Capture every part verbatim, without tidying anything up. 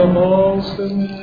اللهم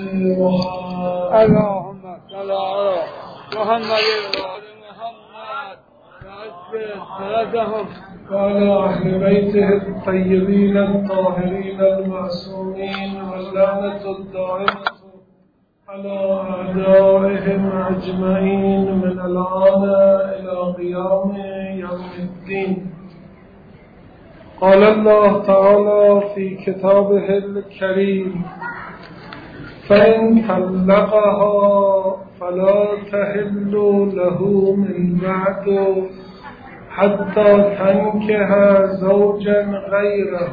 صل على محمد وعلى محمد وعلى وعلى أهل بيته الطيبين الطاهرين المعصومين واللعنة الدائمة على أعدائهم أجمعين من الآن إلى قيام يوم الدين. قال الله تعالى في كتابه الكريم: فإن طلقها فلا تحل له من بعد حتى تنكح زوجا غيره،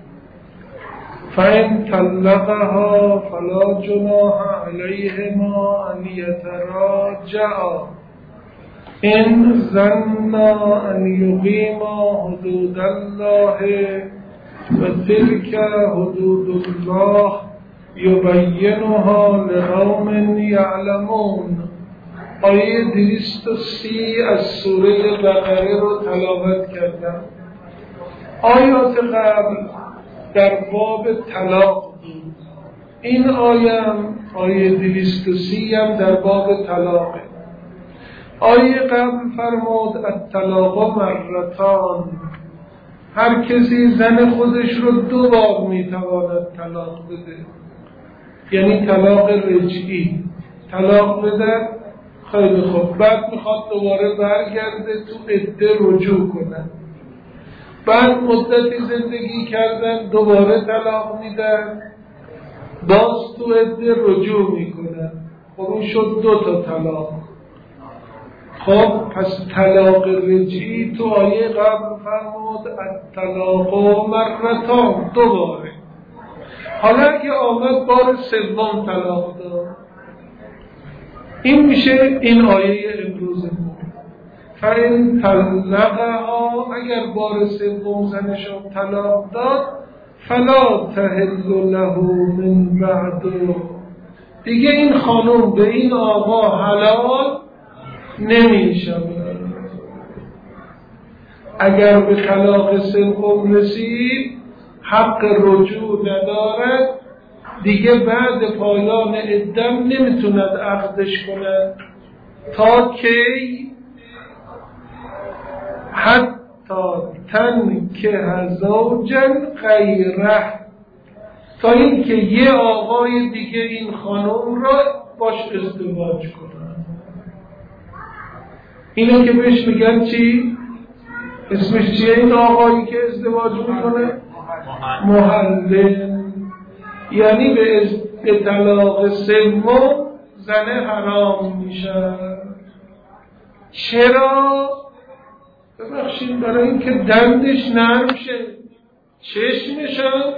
فإن طلقها فلا جناح عليهما أن يتراجعا إن ظنا أن يقيما حدود الله وتلك حدود الله يبينها لقوم يعلمون. آیه دویست و سی از سوره بقره رو تلاوت کردم. آیات قبل در باب طلاق بود. این آیه هم آیه دویست و سی هم در باب طلاقه. آیه قبل فرمود الطلاق مرتان، هر کسی زن خودش رو دو بار میتواند طلاق بده، یعنی طلاق رجعی. طلاق بده خیلی خوب، بعد میخواد دوباره برگرده تو عده رجوع کنن، بعد مدتی زندگی کردن دوباره طلاق میدن، باز تو عده رجوع میکنن. خب اون شد دو تا طلاق. خب پس طلاق رجعی تو آیه قبل فرمود الطلاق مرتان، دو باره. حالا اگه آمد بار سوم طلاق داد، این میشه این آیه امروز ما. فإن طلقها، اگر بار سوم زنشو طلاق داد، فلا تحل له من بعد، دیگه این خانم به این آقا حلال نمیشه. اگر به طلاق سوم رسید حق رجوع ندارد دیگه، بعد پایان عده نمیتوند عقدش کنه تا کی؟ حتی تنکح زوجا غیره، تا اینکه یه آقای دیگه این خانم را باش ازدواج کنه. اینو که بهش میگن چی؟ اسمش چیه این آقایی که ازدواج میکنه؟ محلل. یعنی به, به طلاق سوم زنه حرام میشه. چرا؟ ببخشید برای اینکه دندش نرم شه، چشمش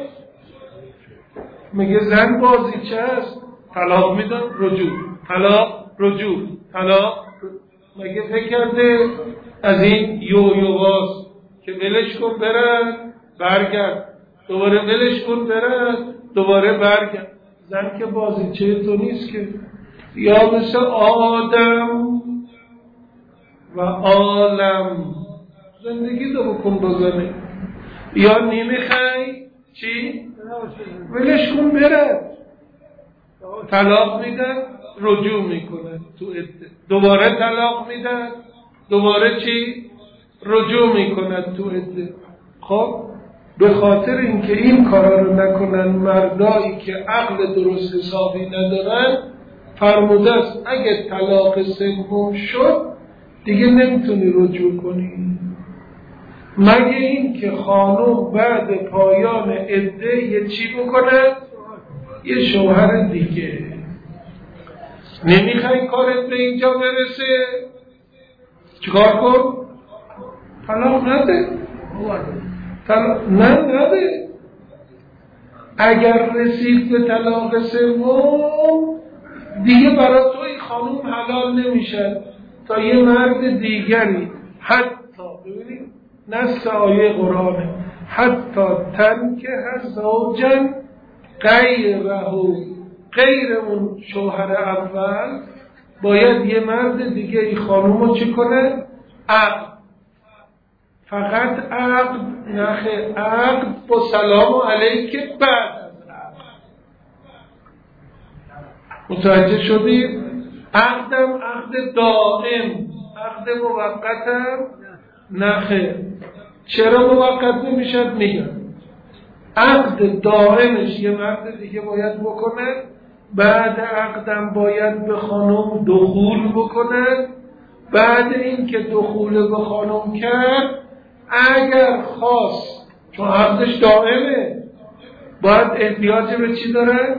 میگه زن بازیچه است، طلاق میدن رجوع، طلاق رجوع، طلاق. مگه فکر کرده از این یو یواست که ولش کن برن برگرد، دوباره ولش کن برن دوباره برگرد؟ زن که بازیچه تو نیست که. یا مثل آدم و عالم زندگی دو بکن بزنه، یا نمیخوای چی؟ ولش کن برد. طلاق میدن رجوع میکنن تو عده، دوباره طلاق میدن دوباره چی؟ رجوع میکنن تو عده. خب به خاطر اینکه این کارا رو نکنن مردایی که عقل درست حسابی ندارن، فرموده است اگه طلاق سوم شد دیگه نمیتونی رجوع کنی، مگه این که خانم بعد پایان عده یه چی بکنه؟ یه شوهر دیگه. نمیخوای کارت به اینجا برسه؟ چیکار کن؟ طلاق نده. طلاق نه نده. اگر رسید به طلاق سوم دیگه برای تو این خانوم حلال نمیشه تا یه مرد دیگری، حتی ببینید نص آیه قرآنه، حتی تنکح زوجا غیره، غیر اون شوهر اول باید یه مرد دیگه این خانوم رو چی کنه؟ عقد. فقط عقد، نخه عقد با سلام علیک بعد از عقد. متوجه شدید؟ عقدم عقد دائم، عقد موقتم نخیر. چرا موقت نمیشد؟ میگم عقد دائمش یه مرد دیگه باید بکنه، بعد عقدم باید به خانم دخول بکنه، بعد این که دخول به خانم کرد اگر خواست، چون عقدش دائمه، باید احتیاج به چی داره؟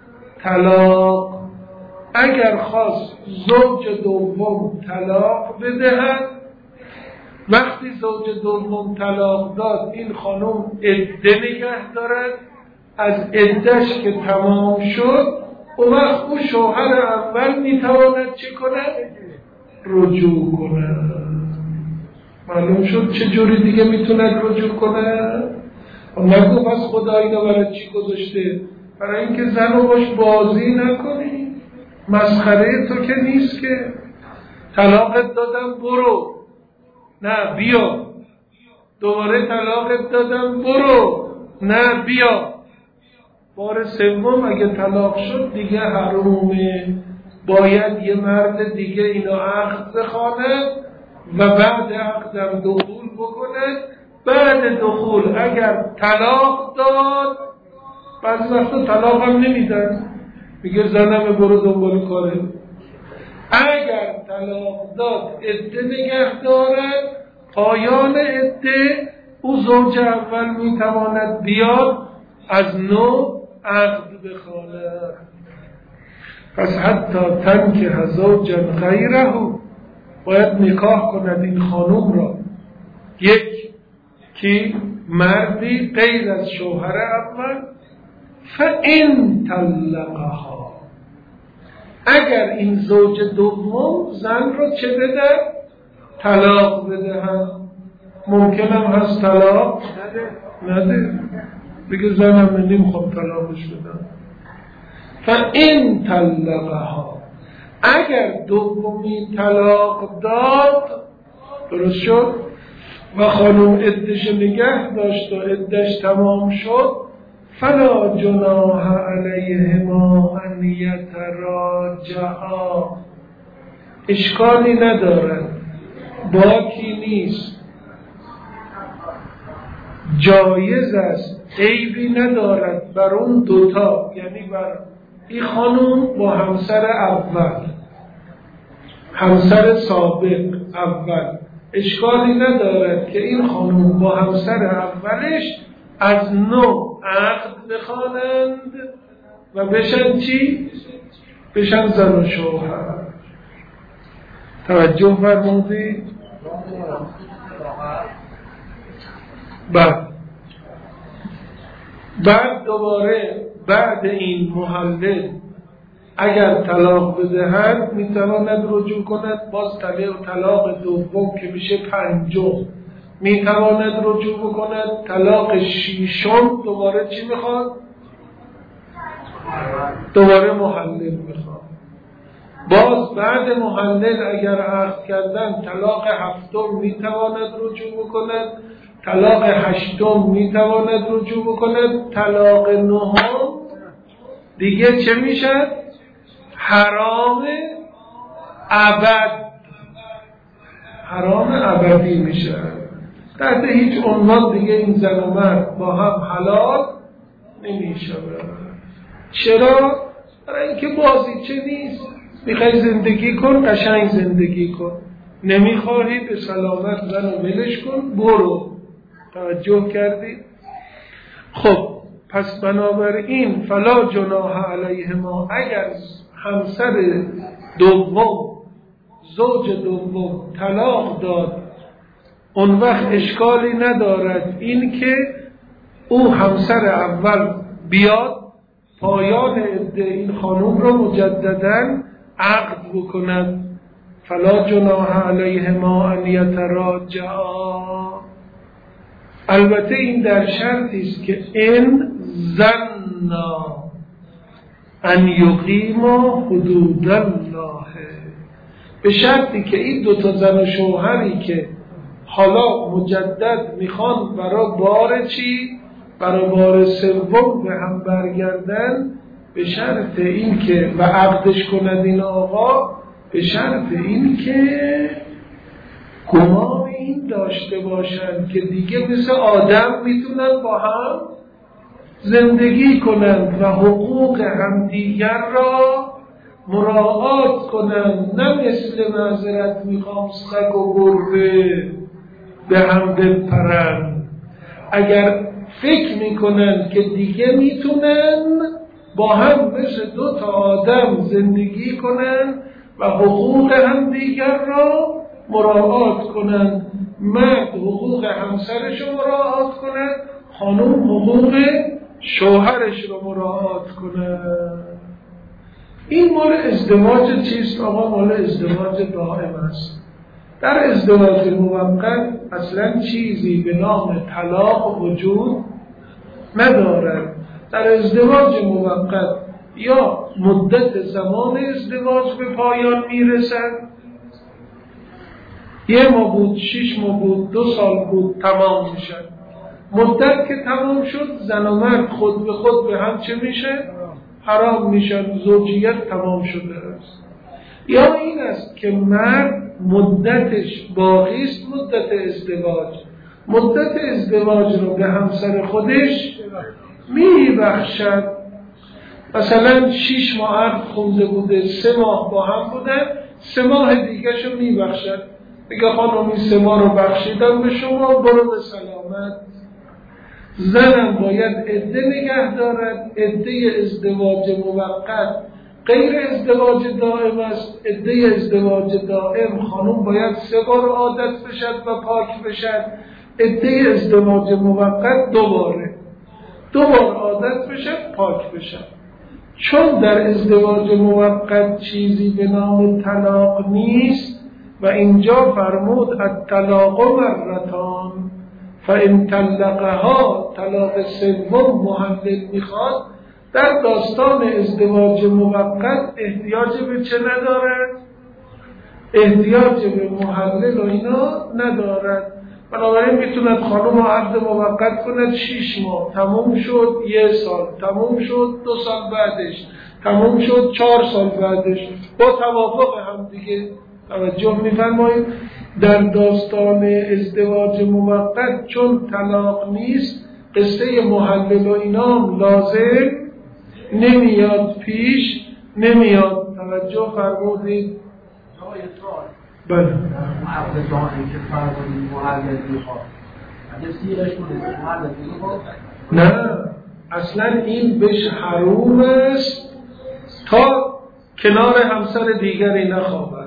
طلاق. اگر خواست زوج دوم طلاق بدهد، وقتی زوج دوم طلاق داد این خانم عده نگه دارد، از عدهش که تمام شد اون وقت اون شوهر اول میتواند چه کند؟ رجوع کند. معلوم شد چه جوری دیگه میتوند رجوع کند؟ نگو پس خدا اینو برای چی گذاشته؟ برای اینکه زن رو باش بازی نکنی. مسخره تو که نیست که طلاقت دادم برو، نه بیا. دوباره طلاقت دادم برو، نه بیا. بار سوم اگه طلاق شد دیگه حرومه، باید یه مرد دیگه اینو عقد بخواند و بعد عقدم دخول بکنه. بعد دخول اگر طلاق داد، بعضی وقتا طلاق هم نمیدن، میگه زنم برو دنبال کاره. اگر طلاق داد عده نگه دارد، پایان عده او زوج اول میتواند بیاد از نو عقد بخواند. پس حتی تنکح زوجا غیره، باید نکاح کند این خانوم را یک که مردی غیر از شوهر اول. فإن طلقها، اگر این زوج دوم زن رو چه بده؟ طلاق بدهن. ممکن هم هست طلاق نده، بگه زنم نمیخوام طلاقش بدم. فإن طلقها، اگر دومی طلاق داد، درست شد و خانم عده‌ش نگه داشت و عده‌ش تمام شد، فلا جناح علیهما ان یتراجعا، اشکالی ندارد، باکی نیست، جایز است، عیبی ندارد بر اون دوتا، یعنی بر این خانم با همسر اول، همسر سابق اول، اشکالی ندارد که این خانم با همسر اولش از نو عقد بخوانند و بشن چی؟ بشن زن و شوهر. توجه فرمودید؟ بعد بعد دوباره بعد این محلل اگر طلاق بدهد میتواند رجوع کند، باز طلاق دوم که میشه پنجم میتواند رجوع بکند. طلاق شیشم دوباره چی میخواد؟ دوباره محلل میخواد. باز بعد محلل اگر عقد کردن طلاق هفتم میتواند رجوع بکند، طلاق هشتم میتواند رجوع بکند، طلاق نهم دیگه چه میشه؟ حرام ابد، حرام ابدی میشه. تحت هیچ عنوان دیگه این زن و مرد با هم حلال نمیشه. چرا؟ برای اینکه بازیچه نیست. میخوای زندگی کن، قشنگ زندگی کن، نمیخوای به سلامت زن و ولش کن، برو. توجه کردی؟ خب پس بنابراین فلا جناح علیهما، اگر همسر دوم زوج دوم طلاق داد، اون وقت اشکالی ندارد این که او همسر اول بیاد پایان عده این خانوم رو مجدداً عقد بکند. فلا جناح علیهما ان یتراجعا. البته این در شرطی است که ان ظنا ان یقیما حدود الله، به شرطی که این دو تا زن و شوهری که حالا مجدد میخوان برای بار چی؟ برای بار سوم به هم برگردن، به شرط این که و عقدش کند این آقا، به شرط این که گمان این داشته باشن که دیگه مثل آدم میتونن با هم زندگی کنند و حقوق همدیگر را مراعات کنند، نه مثل معذرت میخوام سگ و گربه به هم بپرند. اگر فکر میکنن که دیگه میتونن با هم مثل دو تا آدم زندگی کنن و حقوق همدیگر را مراعات کنن، مرد حقوق همسرش رو مراعات کنن، خانم حقوق شوهرش رو مراعات کنن. این مال ازدواج چیست؟ آقا مال ازدواج دائم است. در ازدواج موقت اصلا چیزی به نام طلاق وجود ندارد. در ازدواج موقت یا مدت زمان ازدواج به پایان میرسد، یه ماه بود، شش ماه بود، دو سال بود، تمام میشد. مدت که تمام شد، زن و مرد خود به خود به هم چه میشه؟ حرام میشن، زوجیت تمام شده است. یا این است که مرد مدتش باقی است، مدت ازدواج، مدت ازدواج رو به همسر خودش میبخشد. مثلا شش ماه عقد خونده بوده، سه ماه با هم بوده، سه ماه دیگه شو میبخشد، بگه خانم این سه ماه رو بخشیدم به شما، برو به سلامت. زنم باید عده نگه دارد. عده ازدواج موقت غیر ازدواج دائم است. عده ازدواج دائم خانم باید سه بار عادت بشد و پاک بشد. عده ازدواج موقت دوباره دوبار عادت بشد، پاک بشد. چون در ازدواج موقت چیزی به نام طلاق نیست و اینجا فرمود الطلاق مرتان فإن طلقها، طلاق سوم محلل میخواد، در داستان ازدواج موقت احتیاج به چه ندارد؟ احتیاج به محلل و اینا ندارد. بنابراین میتوند خانم عقد موقت کند، شیش ماه تموم شد، یه سال تموم شد، دو سال بعدش تموم شد، چهار سال بعدش، با توافق هم دیگه. توجه میفرمایید در داستان ازدواج موقت چون طلاق نیست، قصه محلل و اینا لازم نمیاد، پیش نمیاد. توجه فرمودید؟ بله. عقد دائم که فرمودید محلل میخواد، اگه سیرش کنید محلل میخواد؟ نه، اصلا این بهش حروم است تا کنار همسر دیگری نخوابد.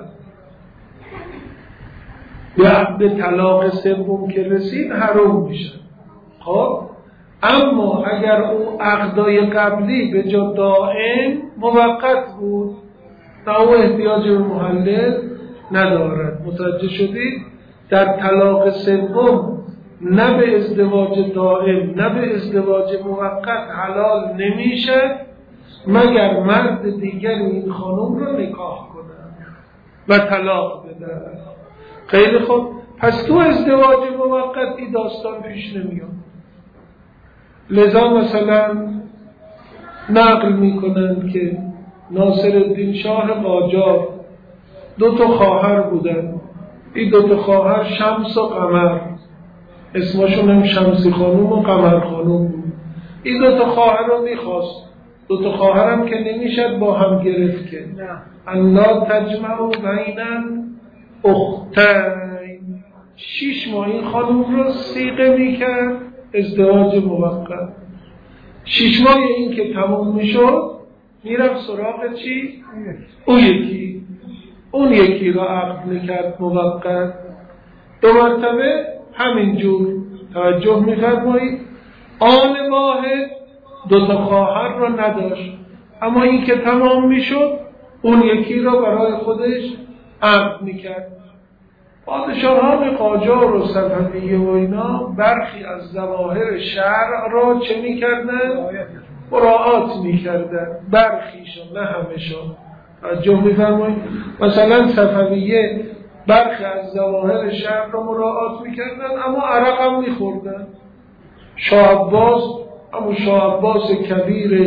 به عقد طلاق سوم که رسید حروم میشه. خب اما اگر او عقدای قبلی به جا دائم موقت بود، تا او احتیاج به محلل ندارد. متوجه شدید؟ در طلاق سوم نه به ازدواج دائم نه به ازدواج موقت حلال نمیشه مگر مرد دیگر این خانم رو نکاح کنه و طلاق بده. خیلی خوب، پس تو ازدواج موقت این داستان پیش نمیاد. لذا مثلا نقل میکنند که ناصرالدین شاه قاجار دو تا خواهر بودن. این دو تا خواهر شمس و قمر، اسمشون هم شمسی خانوم و قمر خانوم بود. این دو تا خواهر رو میخواست، دو تا خواهر هم که نمیشد با هم گرفت که الا تجمع بین اختین. شیش ماه این خانوم رو سیغه میکرد ازدواج موقت. شیش ماه این که تموم میشد میرفت سراغ چی؟ اون یکی اون یکی را عقد میکرد موقت. دو مرتبه همینجور. توجه میفرمایید؟ آن واحد دو تا خواهر را نداشت، اما این که تمام میشد اون یکی را برای خودش عقد میکرد. پادشاهان قاجار و صفویه و اینا برخی از ظواهر شرع را چه میکردن؟ مراعات میکردن. برخیشون، نه همشون. توجه میفرمایید؟ مثلا صفویه برخی از ظواهر شرع را مراعات میکردن اما عرق هم میخوردن. شاه عباس، اما شاه عباس کبیر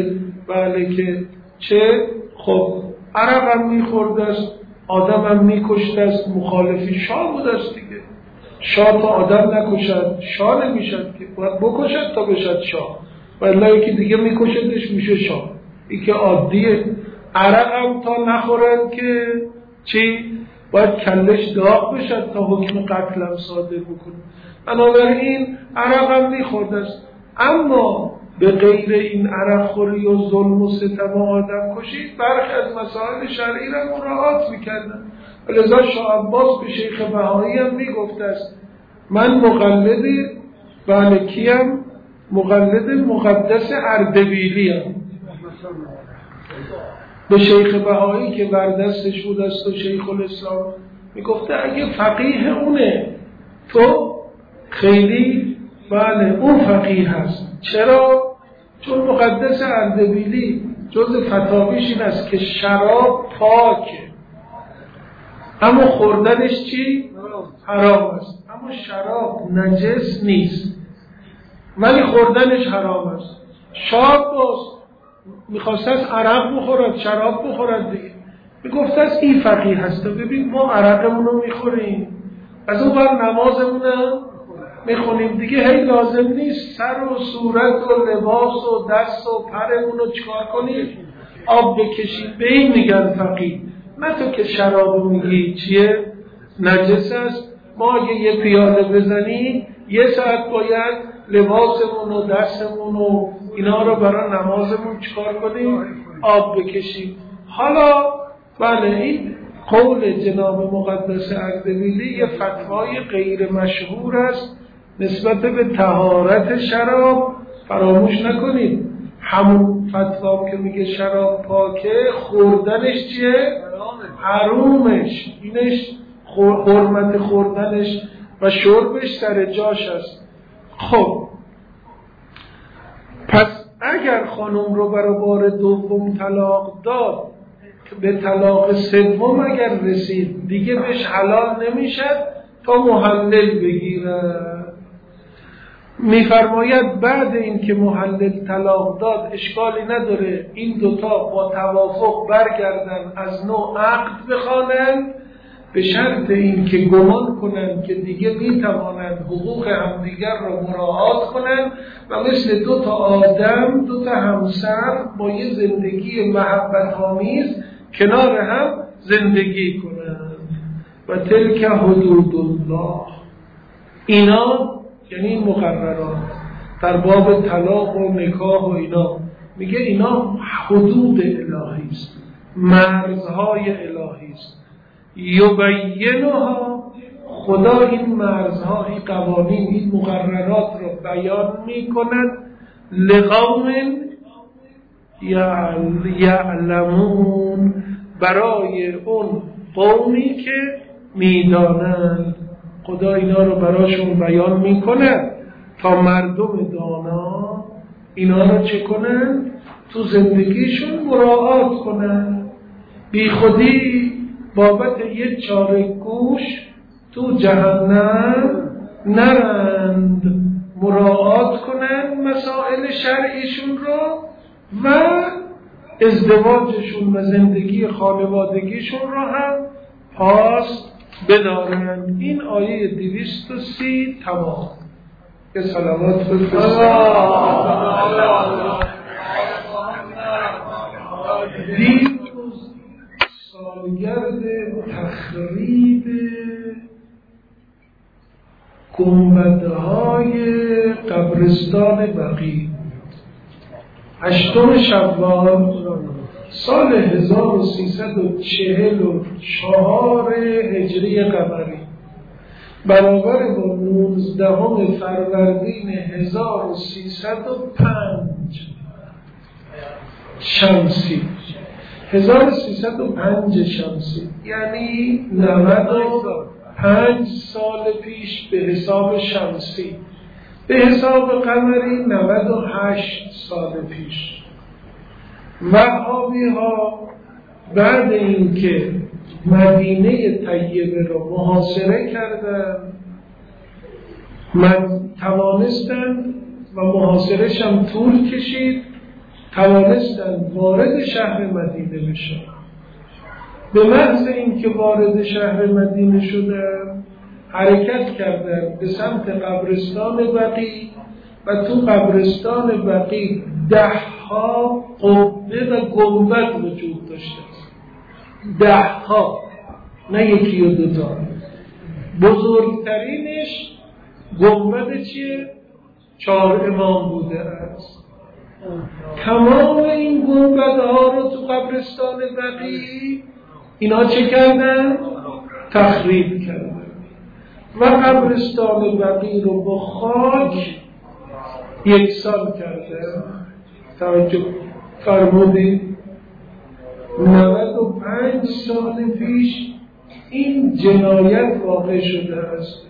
بله که چه خب عرق هم میخورده است، آدم هم میکشته است، مخالفی شاه بوده است دیگه. شاه تا آدم نکشد شاه نمیشد که، باید بکشد تا بشد شاه، ولی یکی دیگه میکشدش میشه شاه. این که عادیه. عرق هم تا نخورد که چی؟ باید کلش داغ بشد تا حکم قتل هم صادر بکنه. بنابراین عرق هم میخورده است. اما به غیر این عرق خوری و ظلم و ستم و آدم کشید برخی از مسائل شرعی را مراعات میکردن. لذا شاه عباس به شیخ بهایی هم میگفته است من مقلد بله کیم؟ مقلد مقدس اردبیلی هم. به شیخ بهایی که بر دستش بود است و شیخ الاسلام میگفته اگه فقیه اونه تو خیلی بله اون فقیه هست. چرا؟ چون مقدس اردبیلی جز فتاویش این است که شراب پاکه اما خوردنش چی؟ حرام است. اما شراب نجس نیست ولی خوردنش حرام است. شاب باز میخواست از عرق بخورد شراب بخورد دیگه، میگفت از این فقیه هست. ببین ما عرقمون رو میخوریم از اون بر نمازمون هم میخونیم دیگه، هی لازم نیست سر و صورت و لباس و دست و پرمون رو چکار کنیم آب بکشیم. به این میگن فقیه، نه تو که شراب میگی چیه؟ نجس است. ما اگه یه پیاله بزنیم یه ساعت باید لباسمون و دستمون و اینا رو برای نمازمون چکار کنیم؟ آب بکشیم. حالا بله این قول جناب مقدس اردبیلی یه فتوای غیر مشهور است نسبت به طهارت شراب. فراموش نکنید همون فتوا که میگه شراب پاکه خوردنش چیه؟ حرومش. اینش حرمت خوردنش و شربش سر جاش است. خب پس اگر خانم رو برای بار دوم طلاق داد که به طلاق سوم اگر رسید دیگه بهش حلال نمیشد تا محلل بگیره. میفرماید بعد این که محلل طلاق داد اشکالی نداره این دوتا با توافق برگردن از نوع عقد بخوانند به شرط این که گمان کنند که دیگه میتوانند حقوق همدیگر را مراعات کنند و مثل دو تا آدم دو تا همسر با یه زندگی محبت آمیز کنار هم زندگی کنند. و تلک حدود الله. اینا یعنی مقررات در باب طلاق و نکاح و اینا میگه اینا حدود الهی است، مرزهای الهی است. یبینها خدا این مرزها این قوانین این مقررات را بیان میکند لقوم یعلمون برای اون قومی که میدانند. خدا اینا رو براشون بیان میکنه تا مردم دانا اینا رو چه کنن؟ تو زندگیشون مراعات کنن. بی خودی بابت یه چاره گوش تو جهنم نرند، مراعات کنن مسائل شرعیشون رو و ازدواجشون و زندگی خانوادگیشون رو هم پاس بدارند. این آیه دویست و سی تمام. به صلوات دیروز سالگرد تخریب گنبدهای قبرستان بقیع هشتم شوال سال هزار و سیصد و چهل و چهار هجری قمری برابر با نوزدهم فروردین هزار و سیصد و پنج شمسی هزار و سیصد و پنج شمسی یعنی نود و پنج سال پیش به حساب شمسی، به حساب قمری نود و هشت سال پیش. وهابی ها بعد اینکه مدینه طیبه را محاصره کردند من توانستند و محاصرش هم طول کشید توانستن وارد شهر مدینه بشن. به محض اینکه وارد شهر مدینه شدن حرکت کردن به سمت قبرستان بقیع و تو قبرستان بقیع ده ها قبه و گنبد وجود داشته. ده ها، نه یکی و دوتا. بزرگترینش گنبد چیه؟ چهار امام بوده است. تمام این گنبدها رو تو قبرستان بقیع اینا چه کردن؟ تخریب کردن و قبرستان بقیع رو با خاک یکسان کردن. توجه فرمودید نود و پنج سال پیش این جنایت واقع شده است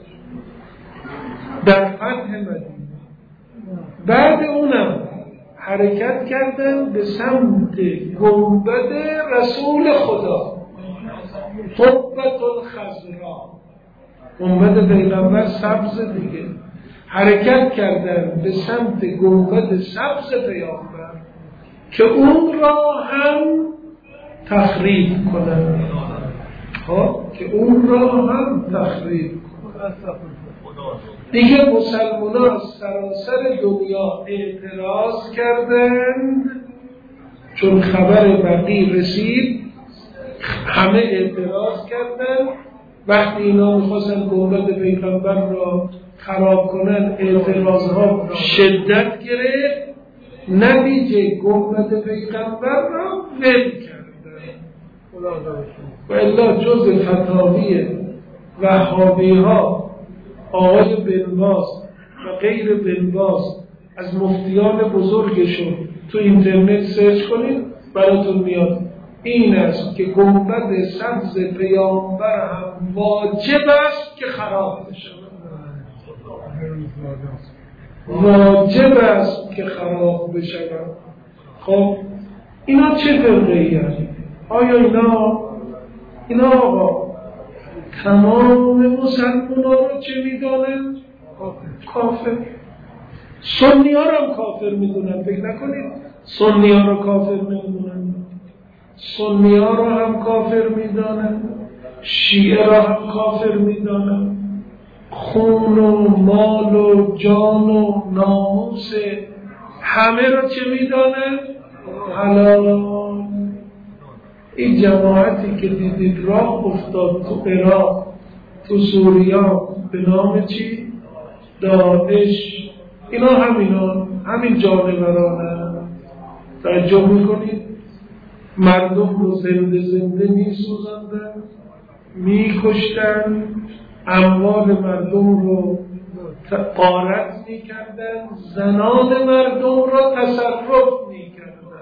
در فتح مدینه. بعد اونم حرکت کردن به سمت گنبد رسول خدا، قبة الخضرا، گنبد پیغمبر سبز دیگه. حرکت کردن به سمت گنبد سبز پیامبر که اون را هم تخریب کنند. خب که اون را هم تخریب کنند. دیگه مسلمان از سراسر دنیا اعتراض کردند چون خبر بقیع رسید. همه اعتراض کردند. وقتی اینا میخواستن گنبد پیغمبر را خراب کنن اعتراضها شدت گرفت. نتیجه گنبد پیغمبر را ول کردن. و الا جز فتاوی وهابی ها آقای بن باز و غیر بن باز از مفتیان بزرگشون تو اینترنت سرچ کنید براتون میاد. این است که گنبد سبز پیامبر هم واجب است که خراب بشه. واجب است که خراب بشه. خب اینا چه فرقه‌ای هست؟ آیا اینا اینا آقا تمام مسلمان ها رو چه میدانند؟ کافر. سنی ها رو هم کافر میدونن. فکر نکنید سنی ها رو کافر میدونن. سنی ها رو هم کافر میدانن، شیعه را هم کافر میدانن. خون و مال و جان و ناموس همه را چه میدانن؟ حلال. این جماعتی که دیدید راه افتاد تو عراق، تو سوریه به نام چی؟ داعش. اینا همینا همین جانورانه. توجه میکنید؟ مردم رو زنده زنده میسوزندن، میکشتن، اموال مردم رو غارت میکردن، زنان مردم را تصرف میکردن.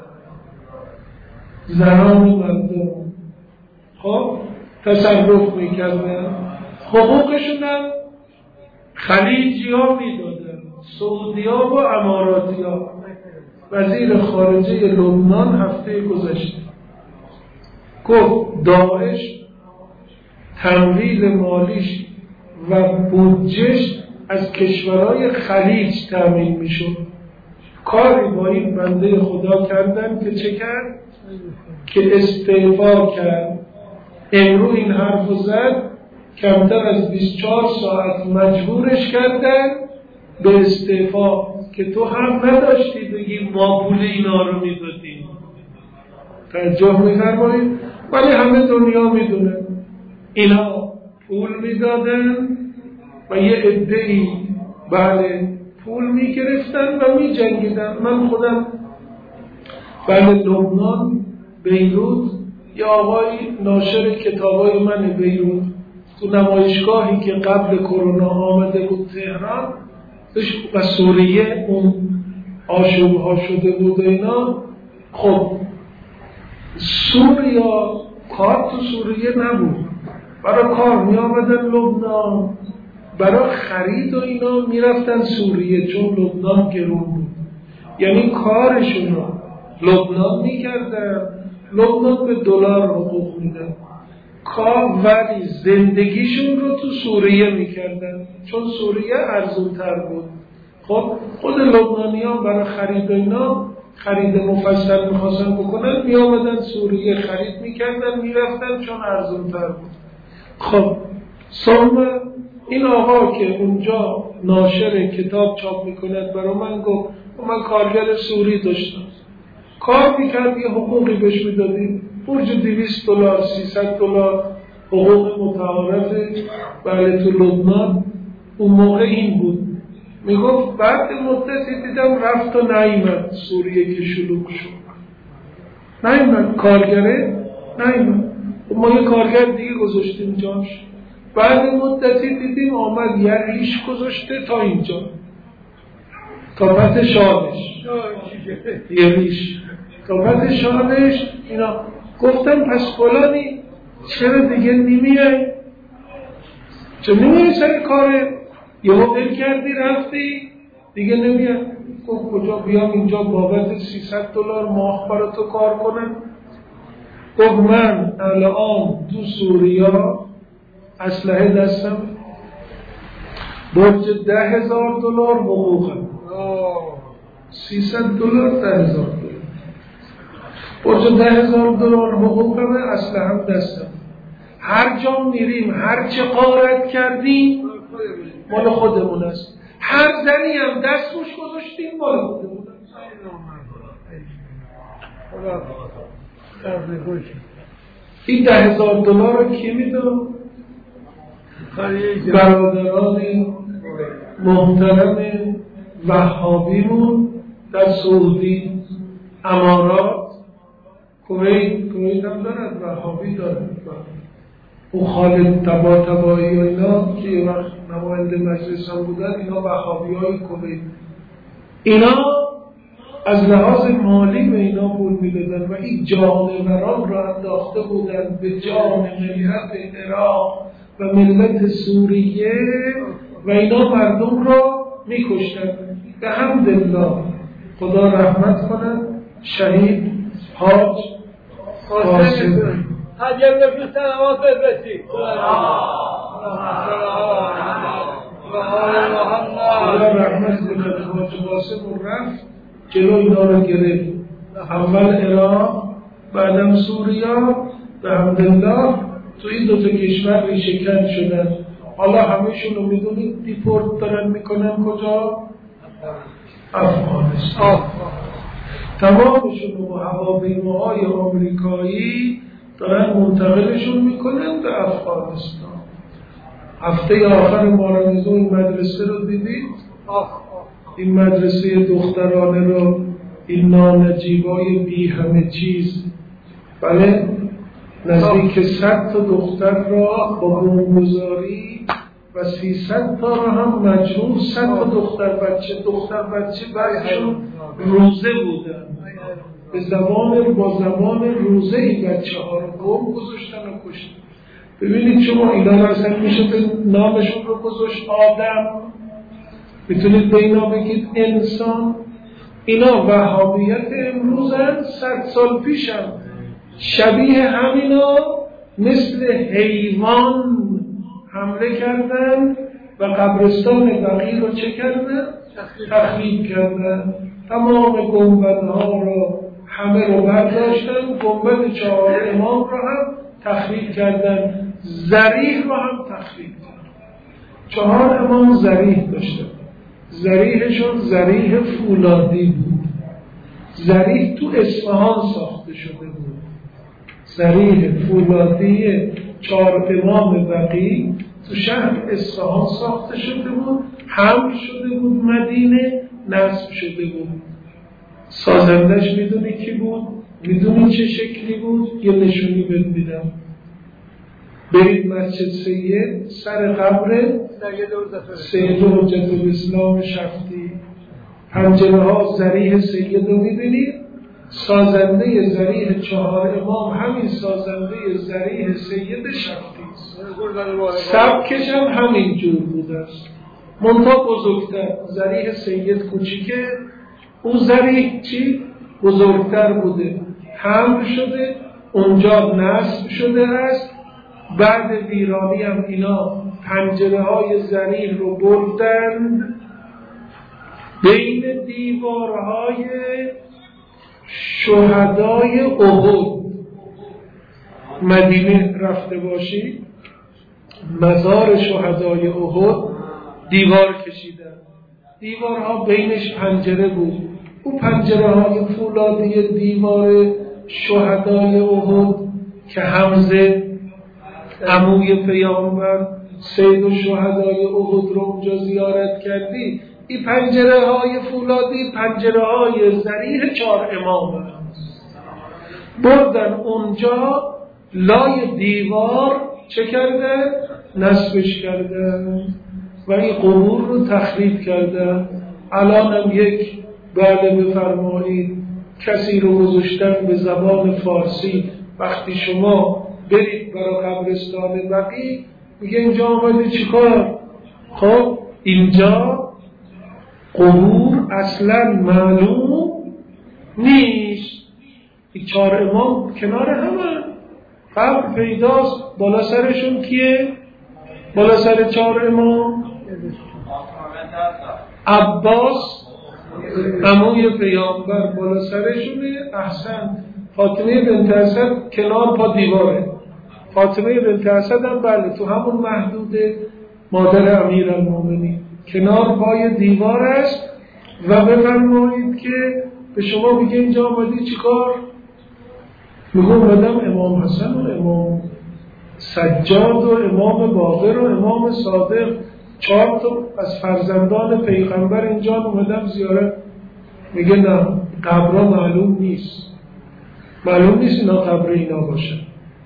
زنان مردم خب تصرف میکردن. حقوقشون هم خلیجی ها میدادن، سعودی ها و اماراتی ها. وزیر خارجه لبنان هفته گذشته گفت داعش تمویل مالیش و بودجهش از کشورهای خلیج تامین میشد. کاری با این بنده خدا کردن که چه کرد؟ که استعفا کرد. امروز این حرف زد، کمتر از بیست و چهار ساعت مجبورش کردن به استعفا که تو هم نداشتی بگی ما پول اینا رو میدادیم. توجه می‌فرمایید؟ ولی همه دنیا میدونه اینا پول میدادن و یه عده‌ای بله پول میگرفتن و میجنگیدن. من خودم بله لبنان بیروت یا آقای ناشر کتابای من بیروت تو نمایشگاهی که قبل کرونا آمده بود تهران و سوریه اون آشوب‌ها شده بود اینا. خب سوریا کار تو سوریه نبود، برای کار می آمدن لبنان، برای خرید و اینا می رفتن سوریه چون لبنان گرون بود. یعنی کارشون رو لبنان می کردن، لبنان به دلار حقوق میدن کار، ولی زندگیشون رو تو سوریه می کردن چون سوریه ارزون تر بود. خب خود لبنانی ها برای خرید و اینا خرید مفصل میخواستن بکنن میامدن سوریه خرید میکردن میرفتن چون ارزون تر بود. خب ثم این آقا که اونجا ناشر کتاب چاپ میکند برای من گفت من کارگر سوری داشتم کار میکرد یه حقوقی بهش میدادیم برج دویست دلار سیصد دلار حقوق متعارفه بله تو لبنان اون موقع این بود. میگفت بعد مدتی دیدم رفت و نیامد سوریه که شلوغ شد نیامد کارگره نیامد ما یه کارگر دیگه گذاشتیم جاش بعد مدتی دیدیم آمد یه ریش گذاشته تا اینجا تا پت شالش یه ریش تا پت شالش اینا گفتم پس فلانی چرا دیگه نمیای چرا نمیای سر کاره یه دل کردی رفتی دیگه نمیاد گفت کجا بیام اینجا بابت سیصد دلار ماه برای تو کار کنم گفت من الان تو سوریا اسلحه دستم برج ده هزار دلار حقوقم سیصد دلار ده هزار دلار برج ده هزار دلار حقوقم اسلحه هم دستم هر جا میریم هر چه غارت کردیم مال خودمون است هر زنی هم دست روش گذاشتیم مال خودمون است. این ده هزار دلار رو کی میدون؟ برادران محترم وهابیمون در سعودی امارات کویت کویت هم دارد وهابی دارد او خالد تبا تبایی و اینا که یه وقت نماینده مجلس هم بودن اینا وهابی های کویت اینا از لحاظ مالی به اینا پول میدادن و این جانوران را انداخته بودن به جان ملت عراق و ملت سوریه و اینا مردم را میکشتن. به حمدالله خدا رحمت کنن شهید حاج قاسم هدیه بفرست سلامات بفرستی خدا رحمت کنن حاج قاسم رفت جلو اینا رو گرفت اول عراق بعدم سوریا به حمدالله تو این دوتا کشور ریشه‌کن شدن. حالا همه‌شون رو میدونید دیپورت دارن میکنن کجا؟ افغانستان. تمامشون رو هواپیماهای آمریکایی دارن منتقلشون میکنن به افغانستان. هفته آخر مارانزو این مدرسه رو دیدید؟ این مدرسه دخترانه رو این نانجیبای بی همه چیز بله نزدیک صد تا دختر را با بمبگذاری و سیصد تا را هم مجروح صد تا دختر بچه دختر بچه بعضشون روزه بودن به زمان با زمان روزه ای بچه ها رو گم گذاشتن و کشتن. ببینید شما اینا را اصلا میشه نامشون رو گذاشت آدم میتونید به اینا بگید انسان. اینا وهابیت امروز هم صد سال پیش هم شبیه همینا مثل حیوان حمله کردن و قبرستان بقیع رو چه کردن؟ تخریب کردن. تمام گنبدها رو همه رو برداشتن گنبد چهار امام رو هم تخریب کردن ضریح رو هم تخریب کردن. چهار امام ضریح داشتن ضریحشون ضریح فولادی بود. ضریح تو اصفهان ساخته شده بود. ضریح فولادی چهار امام بقیع تو شهر اصفهان ساخته شده بود حمل شده بود مدینه نصب شده بود. سازندش میدونی کی بود؟ میدونی چه شکلی بود؟ یه نشونی بهت میدم. برید مسجد سید سر قبر سید حجت الاسلام شفتی پنجره ها ضریح سید رو میبینید. سازنده ضریح چهار امام همین سازنده ضریح سید شفتی است. سبکش هم همین جور بوده است منتها بزرگتر. ضریح سید کوچیکه اون ضریح چی؟ بزرگتر بوده حمل شده اونجا نصب شده است. بعد ویرانی هم اینا پنجره های ضریح رو بردن بین دیوارهای شهدای احد مدینه رفته باشی، مزار شهدای احد دیوار کشیدن، دیوارها بینش پنجره بود، او پنجره های فولادی دیوار شهدای احد که حمزه عموی پیامبر سید و شهدای احد رو اونجا زیارت کردی، این پنجره های فولادی پنجره های ذریح چهار امام هست. بردن اونجا لای دیوار چه کردن؟ نصبش کردن و این قبور رو تخریب کردن. الان هم یک بله بفرمایید کسی رو گذاشتن به زبان فارسی، وقتی شما برید برای قبرستان بقیع میگه اینجا آمده چیکار؟ خب اینجا قبور اصلا معلوم نیست، این چهار امام کنار همه، قبر پیداست، بالا سرشون کیه؟ بالا سر چهار امام عباس عموی پیامبر بالا سرشونه. احسن، فاطمه بنت اسد کنار پا دیواره، فاطمه بنت اسد هم بله تو همون محدود مادر امیرالمومنین کنار پای دیوار است. و بفرمایید که به شما میگه اینجا آمدی چیکار؟ میگه اومدم امام حسن و امام سجاد و امام باقر و امام صادق چهار تا از فرزندان پیغمبر اینجا اومدم زیارت. میگه نه، قبرها معلوم نیست، معلوم نیست اینا قبر اینا باشن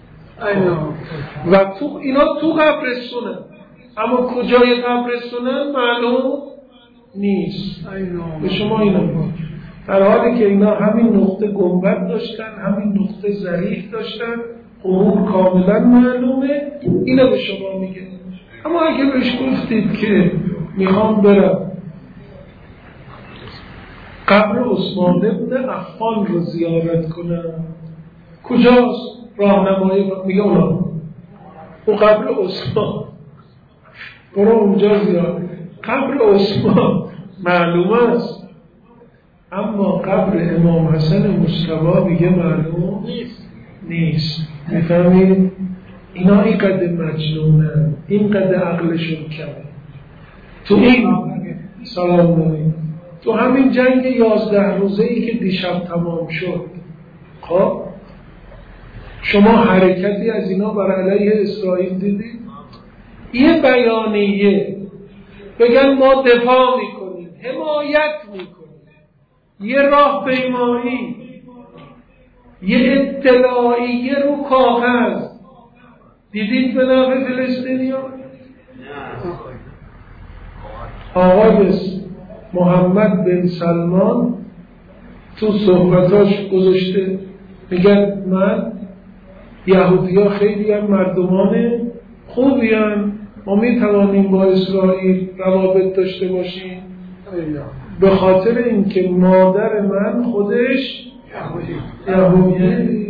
و تو اینا تو قبرستونن، اما کجای قبرستونن معلوم نیست. به شما اینا در حالی که اینا همین نقطه گنبد داشتن، همین نقطه ظریف داشتن، قبور کاملا معلومه، اینا به شما میگه. اما اگه بهش گفتید که میخوام برم قبر عثمان بن عفان رو زیارت کنم، کجاست؟ راهنمایی میگه اونا او قبر عثمان، برو اونجا زیارت. قبر عثمان معلوم است، اما قبر امام حسن مصطفی میگه معلوم نیست. میفهمید؟ اینا اینقدر مجنونن، اینقدر عقلشون کمه. تو این سلام علیکم، تو همین جنگ یازده روزه ای که دیشب تمام شد، خب شما حرکتی از اینا بر علیه اسرائیل دیدید؟ یه بیانیه بگن ما دفاع میکنیم، حمایت میکنیم، یه راه پیمایی، یه اطلاعیه رو کاغذ دیدید به نفع فلسطینیان؟ آقای محمد بن سلمان تو صحبتاش گذاشته، میگن من یهودی ها خیلی هم مردمان خوبی هم، ما میتوانیم با اسرائیل روابط داشته باشیم به خاطر اینکه مادر من خودش یهودیه.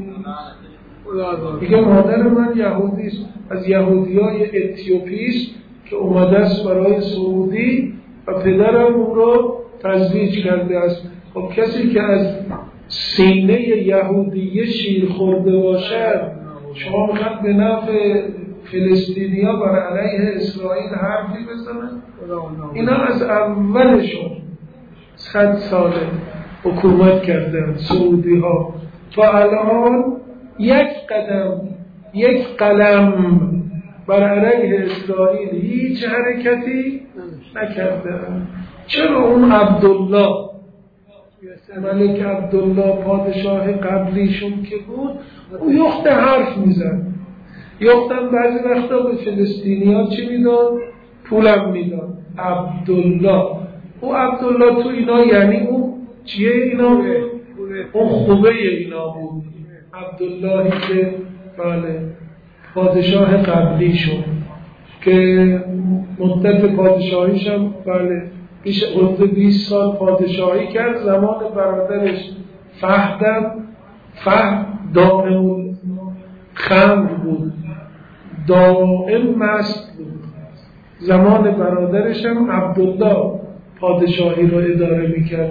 میگه مادر من یهودی است، از یهودی های اتیوپیست که اومده است برای سعودی و پدرم اون رو تزویج کرده است. خب کسی که از سینه یهودیه شیر خورده باشد، شما میخواد به نفع فلسطینی ها بر علیه اسرائیل حرفی بزنن؟ اینا از اولشون صد ساله حکومت کردن سعودی ها، تا الان یک قدم یک قلم بر علیه اسرائیل هیچ حرکتی نکردن. چرا اون عبدالله ملک عبدالله پادشاه قبلیشون که بود، او یخت حرف میزن، یختم بعضی وقتا به فلسطینی ها چی میداد؟ پولم میداد. عبدالله، او عبدالله تو اینا یعنی اون چیه اینا؟ اون خوبه اینا بود. عبداللهی که بله پادشاه قبلیشون که مدت پادشاهیش هم بله بیش حدود بیست سال پادشاهی کرد. زمان برادرش فهدم، فهد دائم خمر بود، دائم مست بود. زمان برادرش هم عبدالله پادشاهی رو اداره میکرد.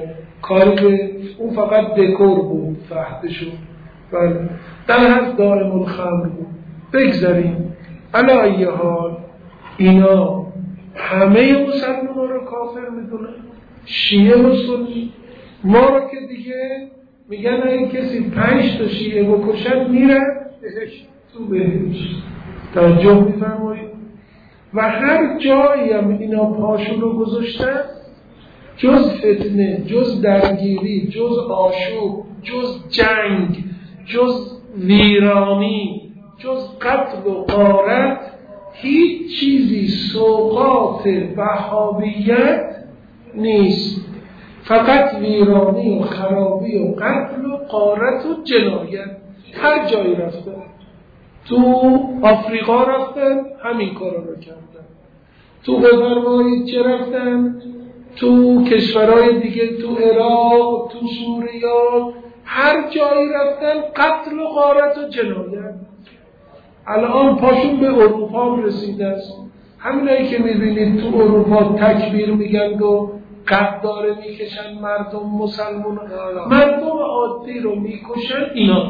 کاری به اون فقط دکور بود فهدشون. بله در هر دائم الخمر بود. بگذاریم علی ای حال اینا همه مسلمان رو کافر میدونن، شیعه و سنی. ما رو که دیگه میگن اگه کسی پنج تا شیعه بکشد میره تو بهشت. توجه میفرمایید. و هر جایی هم اینا پاشون رو گذاشتن جز فتنه، جز درگیری، جز آشوب، جز جنگ، جز ویرانی، جز قتل و غارت، هیچ چیزی سوقات وهابیت نیست. فقط ویرانی و خرابی و قتل و غارت و جنایت. هر جایی رفتن، تو آفریقا رفتن همین کارا رو کردن، تو بفرمایید چه رفتن، تو کشورهای دیگه، تو عراق، تو سوریه، هر جایی رفتن قتل و غارت و جنایت. الان پاشون به اروپا رسیده است. همینایی که میبینید تو اروپا تکبیر میگن و قد داره میکشن مردم مسلمان، مردم عادی رو میکشن اینا.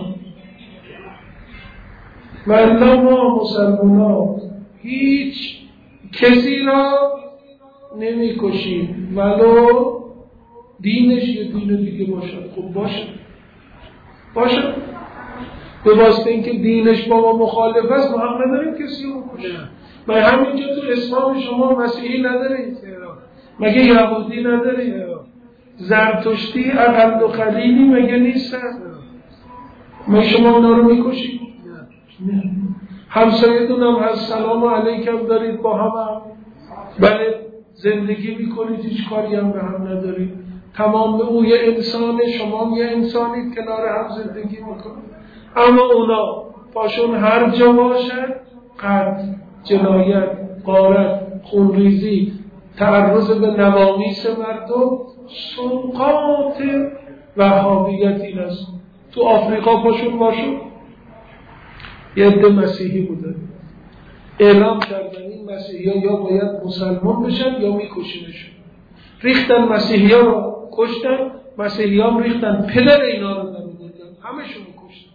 مردم ما مسلمان ها هیچ کسی را نمیکشیم ولو دینش یه دین دیگه باشد. خب باشد باشد به واسطه اینکه دینش با ما مخالف است ما حق نداریم کسی رو بکشیم. مگه همینجا تو اسلام شما مسیحی ندارید؟ مگه یهودی ندارید؟ زرتشتی اقل و قلیلی مگه نیستن؟ مگه شما اونا رو میکشید؟ نه. همسایتون هم هست سلام علیکم دارید با هم, هم بله زندگی میکنید، هیچ کاری هم به هم ندارید. تمام او یه انسانه، شما یه انسانید، کنار هم زندگی میکنید. اما اونا پاشون هر جا باشد قتل، جنایت، غارت، خونریزی، تعرض به نوامیس مردم، سوقات وهابیت این است. تو آفریقا پاشون باشون یه عده مسیحی بوده، اعلام کردن این مسیحی ها یا باید مسلمان بشن یا میکشینشون. ریختن مسیحی ها رو کشتن، مسیحی ها ریختن پدر اینا رو نمیدن، همشون رو کشتن.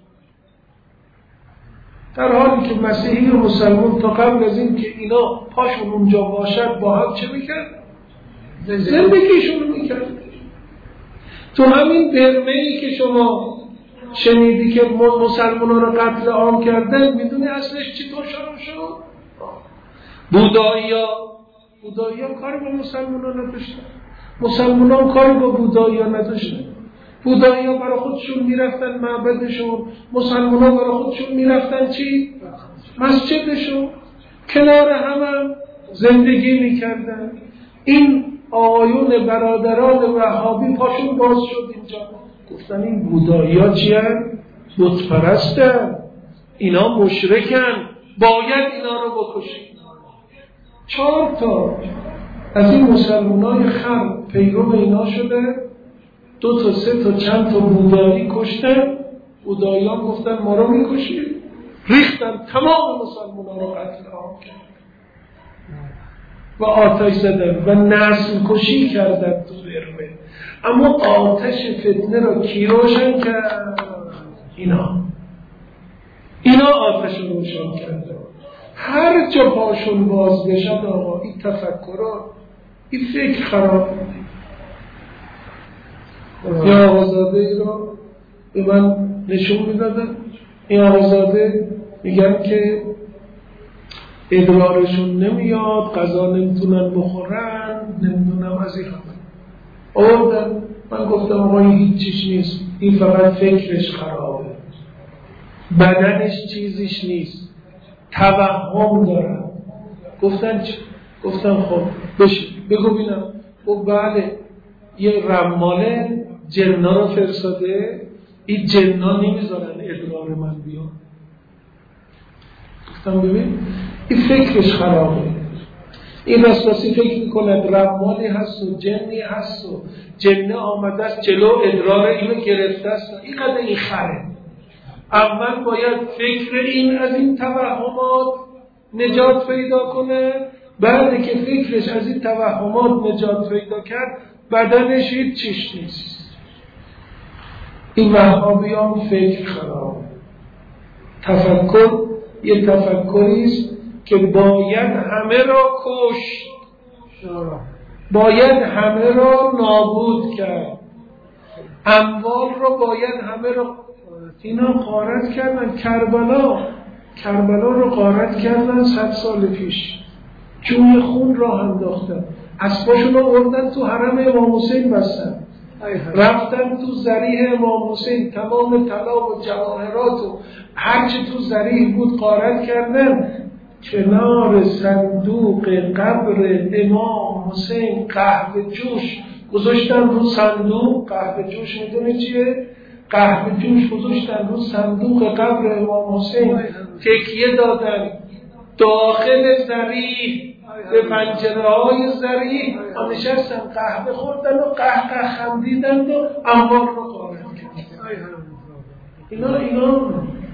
در حالی که مسیحی و مسلمان تا قبل از این که اینا پاشون اونجا باشد با هم چه میکرد؟ زندگیشون رو میکرد. تو همین برمه‌ای که شما شنیدی که مسلمان رو قتل عام کردن، میدونی اصلش چطور شروع شد؟ بودایی ها بودایی ها کاری با مسلمان ها نداشتن، مسلمان ها کاری با بودایی ها نداشتن. بودایی ها برای خودشون میرفتن معبدشون، مسلمان ها برای خودشون میرفتن چی؟ مسجدشون، کنار هم, هم زندگی میکردن. این آیون برادران وهابی پاشون باز شد اینجا، گفتن این بودایی ها چی هست؟ بت پرستن، اینا مشرکن، باید اینا رو بکشید. چهار تا از این مسلمان های خم پیرو اینا شده، دو تا سه تا چند تا بودایی کشتن. بودایی ها گفتن ما رو میکشید، ریختن تمام مسلمان ها رو قتل عام کردن و آتش زدن و نسل کشی کردن تو برمه. اما آتش فتنه را کی روشن کرد؟ اینا اینا آتش رو روشن کردن. هر جا پاشون باز بشن آقا این تفکرات، این فکر خراب. یا آقازاده ای را به من نشون میدادن، این آقازاده میگن که ادرارشون نمیاد، غذا نمیتونن بخورن، نمیدونم از این خبر آوردن. من گفتم آقا این هیچ چیز نیست، این فقط فکرش خرابه، بدنش چیزیش نیست، توهم دارن. گفتن چه؟ گفتم خب بشه بگو بینم. خب بله یه رماله جنا رو فرستاده، این جنا نمیذارن ادرار من بیان. گفتم ببین این فکرش خرابه، این وسواسی فکر میکند رمالی هست و جنی هست و جنه آمده است جلو ادرار اینو گرفته است. این قدر این خره. اول باید فکر این از این توهمات نجات پیدا کنه، بعد که فکرش از این توهمات نجات پیدا کرد بدنش هیچ چیش نیست. این وهابیان فکر خراب. تفکر یه تفکری است که باید همه را کشت، باید همه را نابود کرد، اموال را باید همه را. اینا غارت کردن کربلا، کربلا رو غارت کردن صد سال پیش، جوی خون راه انداختن، اسباشون رو بردن تو حرم امام حسین بستن، رفتن تو ذریح امام حسین تمام طلا و جواهرات و هرچی تو ذریح بود غارت کردن، کنار صندوق قبر امام حسین قهوه جوش گذاشتن رو صندوق. قهوه جوش میدونی چیه؟ قهوه جوش گذاشتن رو صندوق قبر امام حسین، تکیه دادن داخل ذریح به پنجره های ذریح و نشستن قهوه خوردن و قهقه خندیدن و اموال رو غارت کردن. اینا اینا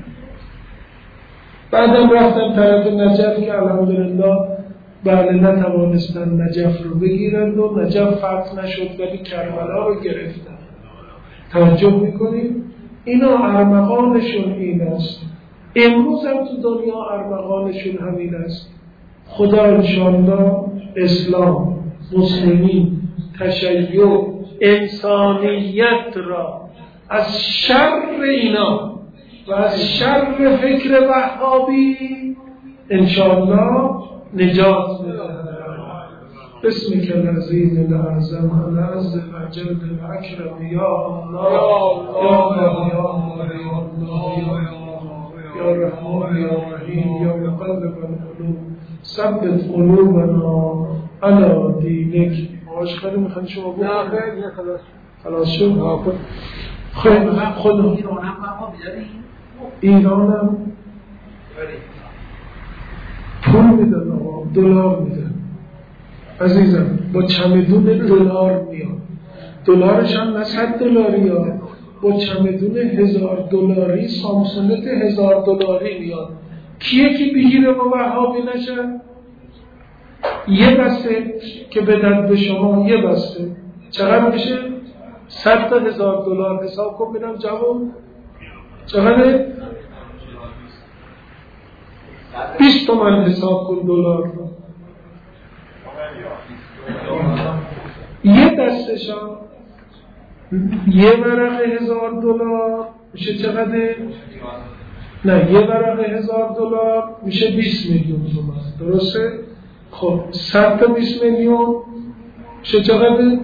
بعدم رفتن طرف نجف که الحمدلله بله نتوانستن نجف رو بگیرند و نجف فتح نشد ولی کربلا رو گرفتن. توجه میکنیم؟ اینا ارمغانشون این است. امروز هم تو دنیا ارمغانشون همین است. خدا انشاءالله اسلام، مسلمین، تشیع، انسانیت را از شر اینا و از شر فکر وهابی انشاءالله نجات بده. بسمك العظیم الاعظم العز الجل الاکرم یا الله یا الله یا الله یا رحمان یا رحیم یا مقلب القلوب ثبت قلوبنا علی دینک. آش خیلی میخواد شما بود؟ نه خیلی خلاص خلاص شد. خیلی خدا ایرانم پول میدن آقا، دلار میدن عزیزم، با چمدون دلار میاد. دلارش هم نه صد دلاری ها، با چمدون هزار دلاری، سامسونت هزار دلاری میاد. کیه که بگیره با وهابی نشن؟ یه بسته که بدن به شما، یه بسته چقدر میشه؟ صد تا هزار دلار. حساب کن ببینم جواب چقدره؟ بیست تومن حساب کن دلار رو. یه دستشان یه ورق هزار دلار میشه چقدر؟ نه یه ورق هزار دلار میشه بیست میلیون تومان، درسته؟ خب صد تا بیست میلیون میشه چقدر؟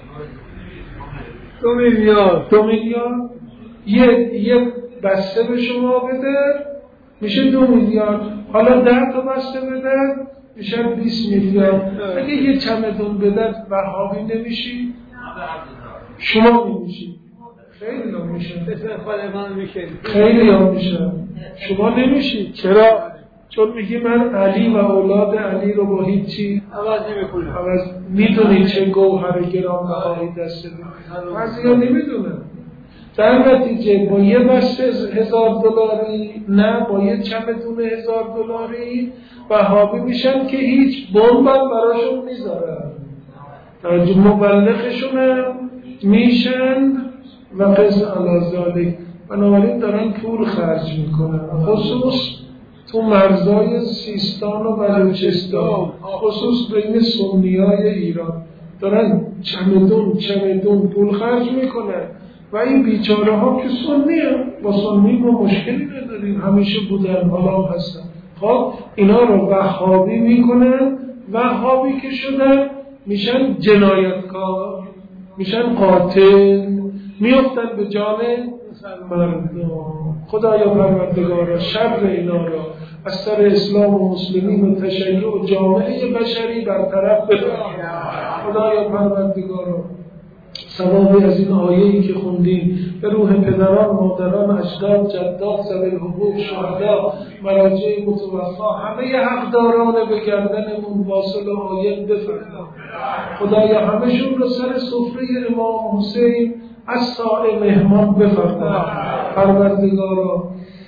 دو میلیارد. دو میلیارد. یه یه بسته به شما بده میشه دو میلیارد. حالا ده تا بسته بده میشه بیست میلیارد. اگه یه چمدون بده وهابی نمیشی؟ شما میشی. خیلی ها میشن. خیلی ها میشن. شما نمیشی. چرا؟ چون میگی من علی و اولاد علی رو با هیچی عوض نمیکنه. عوض میدونی چه گوهر گرانبهایی دست من. بعضیا نمیدونن. در نتیجه با یه بسته هزار دلاری، نه با یه چمدون هزار دلاری وهابی میشن که هیچ بمب براشون میذارن. توجه مبلغشون هم میشن و قصد علازالی. بنابراین دارن پول خرج میکنن، خصوص تو مرزای سیستان و بلوچستان، خصوص بین سنیای ایران دارن چمدون چمدون پول خرج میکنن و این بیچاره ها که سنی هم با سنی ما مشکلی نداریم، همیشه بودن حالا هستن. خب اینا رو وهابی میکنن، وهابی که شدن میشن جنایتکار، میشن قاتل، میفتن به جان مردم. خدایا پروردگارا شر اینا را از سر اسلام و مسلمین و تشیع و جامعه بشری برطرف بدار. خدایا پروردگارا ثوابی از این آیه‌ای که خوندیم به روح پدران، مادران، اجداد، جدات، ذوی الحقوق، شهدا، مراجع متوفا، همه حقداران به گردنمون واصل و عاید بفرما. خدایا همشون رو سر سفره امام حسین از سائر مهمان بفرما. پروردگارا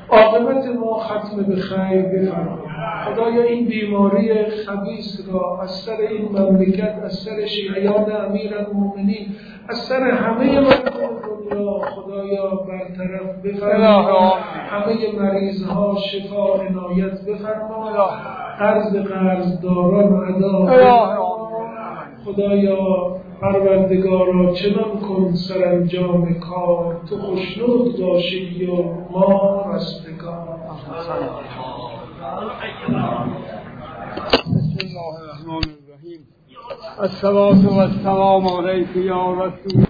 عاقبت ما ختم به خیر بفرما. خدایا این بیماری خبیث را از سر این مملکت، از سر شیعیان امیرالمومنین، از سر همه مردم دنیا خدایا برطرف بفرما. همه مریض ها شفا عنایت بفرما. قرض قرض داران ادا بفرما. خدایا پروردگارا چنان کن سرانجام کار، تو خوشنود باشی و ما رستگار. بسم الله الرحمن الرحیم. الصلاة والسلام علیک یا رسول